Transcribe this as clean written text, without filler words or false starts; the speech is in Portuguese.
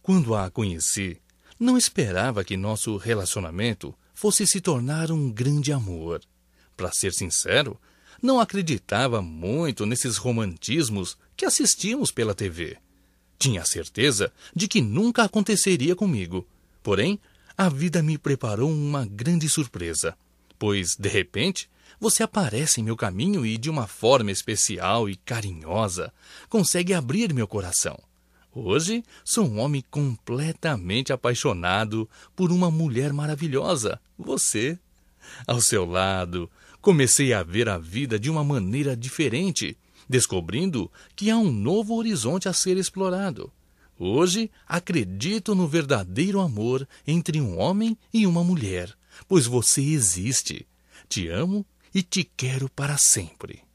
Quando a conheci, não esperava que nosso relacionamento fosse se tornar um grande amor. Para ser sincero, não acreditava muito nesses romantismos que assistimos pela TV. Tinha certeza de que nunca aconteceria comigo. Porém, a vida me preparou uma grande surpresa, pois, de repente, você aparece em meu caminho e, de uma forma especial e carinhosa, consegue abrir meu coração. Hoje, sou um homem completamente apaixonado por uma mulher maravilhosa, você. Ao seu lado, comecei a ver a vida de uma maneira diferente, descobrindo que há um novo horizonte a ser explorado. Hoje, acredito no verdadeiro amor entre um homem e uma mulher, pois você existe. Te amo e te quero para sempre.